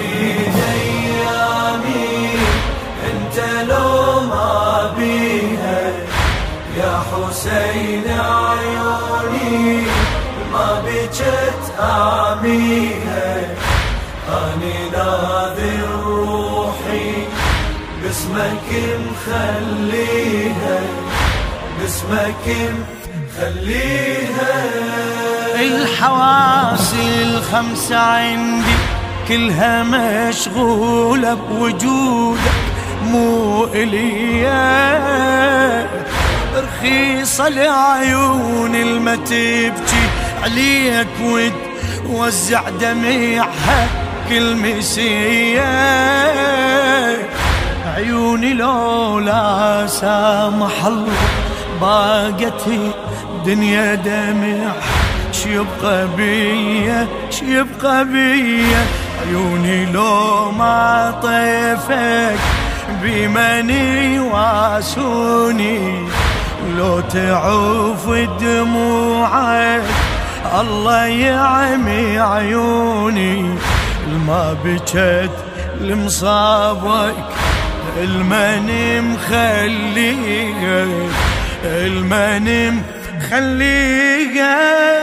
اريد ايامي انت لو ما بيها يا حسين، عيوني ما بجت آميها. أني ناذر روحي باسمك مخليها، باسمك مخليها. الحواس الخمسة عندي كلها مشغولة بوجودك، مو إليا رخيصة لعيون الما تبكي عليك وتوزع دميعها كل مسية. عيوني لولا سامح الله باقت دنيا دمع، شيبقى بيا شيبقى بيا. عيوني لو ما طيفك بمن واسوني، لو تعوف دموعك الله يعمي عيوني. الما بجت لمصابك المن مخليك، المن مخليك.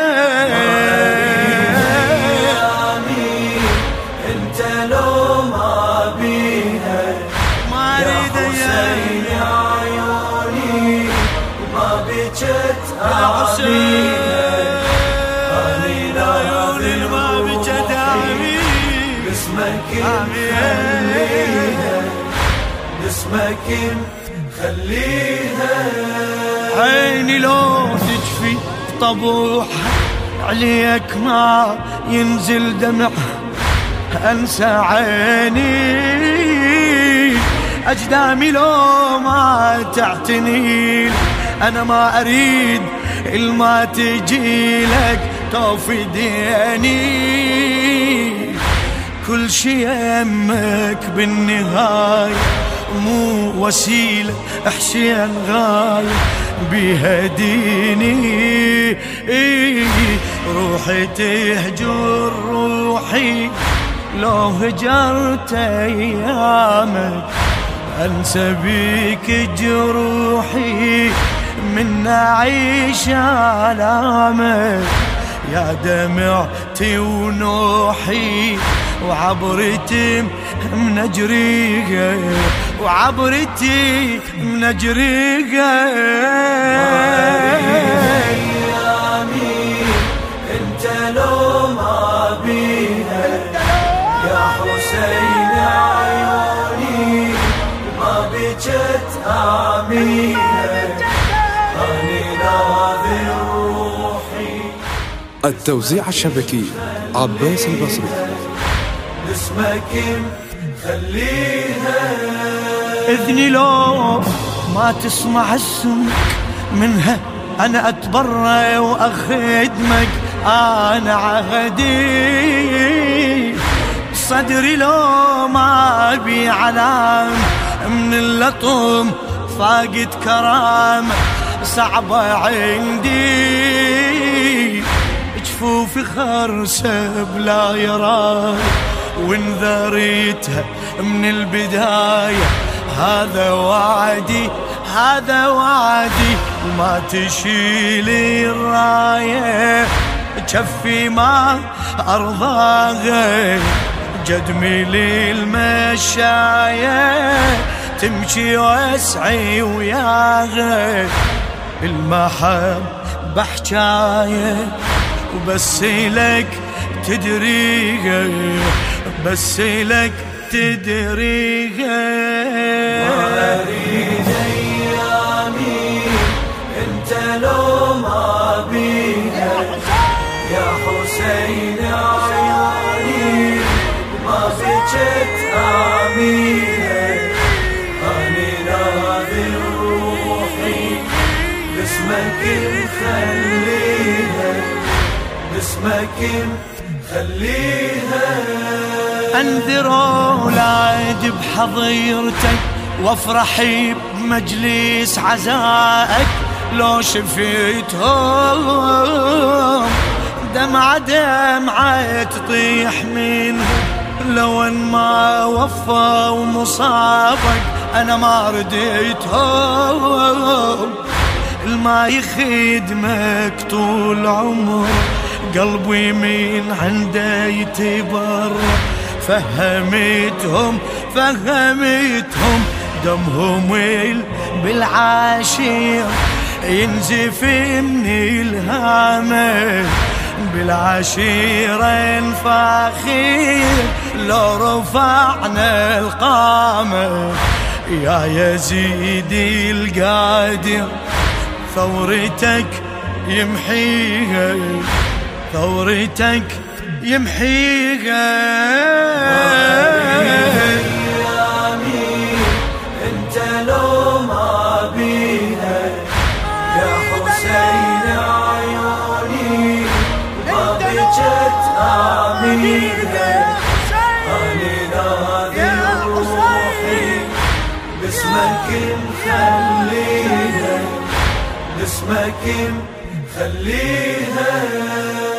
انت لو ما بيها يا حسين، عيوني ما بجت آميها. أني عيوني ما بجت آميها، باسمك مخليها، باسمك مخليها. عيني لو تجفي طبوحها عليك ما ينزل دمع، أنسى عيني أجدامي لو ما تعتني. أنا ما أريد الما تجي لك توفي ديني. كل شي يمك بالنهاية مو وسيلة حسين غاية بيها ديني. روحي تهجر روحي لو هجرت أيامك، أنسى بيك جروحي من أعيش آلامك. يا دمعتي ونوحي وعبرتي من أجريها، وعبرتي من أجريها. انت لو ما بيها يا حسين، عيوني ما بجت آميها. أني ناذر روحي. التوزيع الشبكي عباس البصري. باسمك خليها. إذني لو ما تسمع السمك منها أنا أتبرى وأخدمك. أنا عهدي صدري لو ما بي علام من اللطم فاقد كرامة صعبة عندي. جفوفي خرسة بلا يراي وانذريتها من البداية. هذا وعدي هذا وعدي، ما تشيلي الراية جفي ما أرضاها. جدمي للمشاية تمشي واسعي وياها. المحبة حجاية وبس لك تدريها، بس لك تدريها. وأريد أيامي انت لو ما بيها يا حسين، عيوني ما بجت آميها. أني ناذر روحي باسمك مخليها، باسمك مخليها. أنذر أولاد بحضيرتك وافرحي بمجلس عزائك. لو شفيتهم دمعة دمعة تطيح منهم لو ان ما وفى ومصابك انا ما رديتهم، ما يخدمك طول عمر قلبي من عنده يتبر. فهمتهم دمهم بالعاشير ينزف من الهامة، بالعشيرة نفاخير لو رفعنا القامة. يا يزيد القادر ثورتك يمحيها، ثورتك يمحيها. انت لو ما بيها يا حسين عيوني ما بجت آمينها. أنا ناذر روحي باسمك مخليها، باسمك مخليها.